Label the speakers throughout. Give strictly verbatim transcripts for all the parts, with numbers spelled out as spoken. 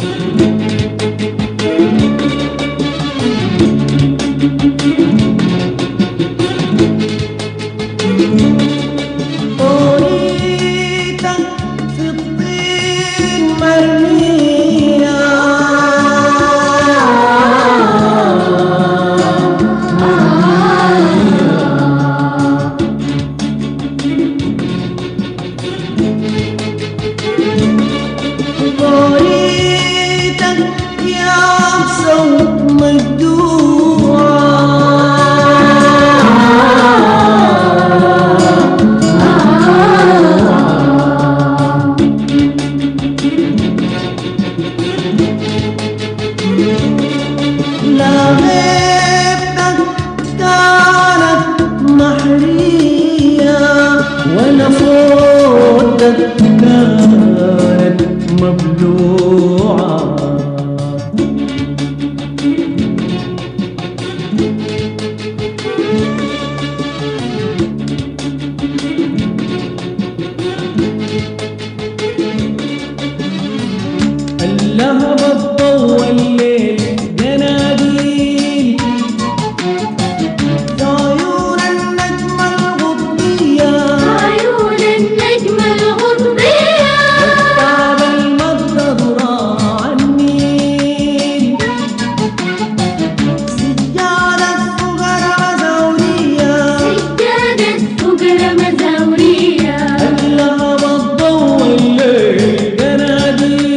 Speaker 1: لهب الضوء الليل جناديل عيون النجم الغضبية
Speaker 2: عيون النجم الغضبية
Speaker 1: وكتاب المجد ذراع النيل سجادة فقر مزورية
Speaker 2: سجادة فقر مزورية
Speaker 1: لهب الضوء الليل جناديل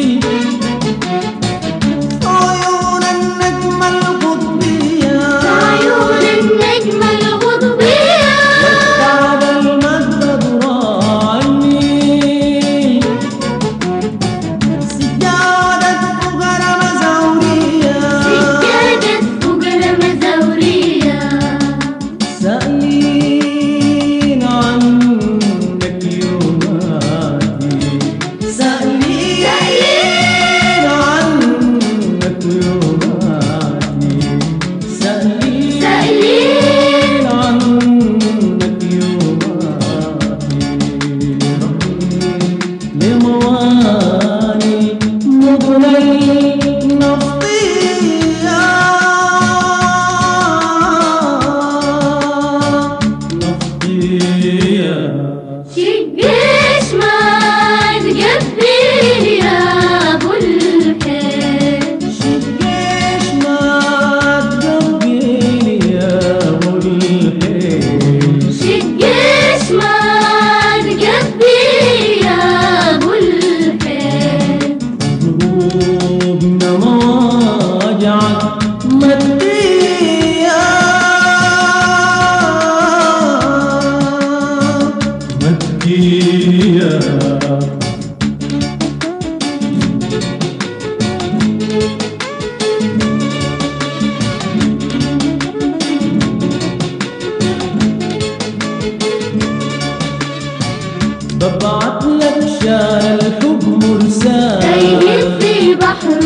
Speaker 1: ببعت لك شال الحب مرسال
Speaker 2: تايه في بحر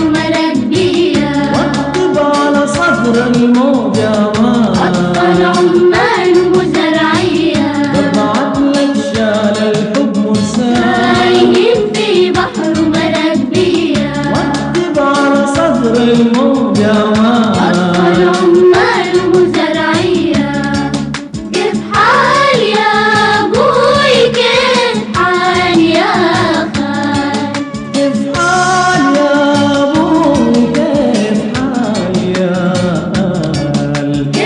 Speaker 2: ملبية
Speaker 1: واكتب على صدر الموجة
Speaker 2: أطفال عمان وزرعية
Speaker 1: ببعت لك شال الحب مرسال
Speaker 2: تايه في بحر ملبية
Speaker 1: واكتب على صدر الموجة
Speaker 2: أطفال عمان وزرعية كيف حال يا أبوي كيف حال يا خال
Speaker 1: كيف حال يا أبوي كيف حال يا خال